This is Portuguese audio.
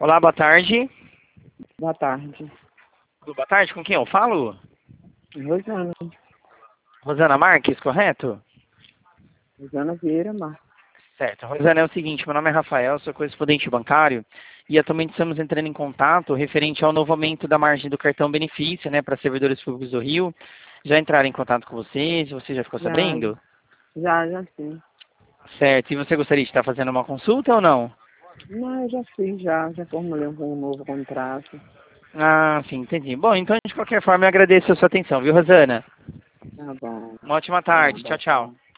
Olá, boa tarde. Boa tarde. Boa tarde, com quem eu falo? Rosana. Rosana Marques, correto? Rosana Vieira Marques. Certo. Rosana, é o seguinte, meu nome é Rafael, sou correspondente bancário e atualmente estamos entrando em contato referente ao novo aumento da margem do cartão benefício, né, para servidores públicos do Rio. Já entraram em contato com você já ficou Já, sabendo? já sim. Certo. E você gostaria de estar fazendo uma consulta ou não? Não, eu já fiz, já formulei um novo contrato. Ah, sim, entendi. Bom, então, de qualquer forma, eu agradeço a sua atenção, viu, Rosana? Tá bom. Uma ótima Tá, tarde. Tchau, boa tchau. tarde.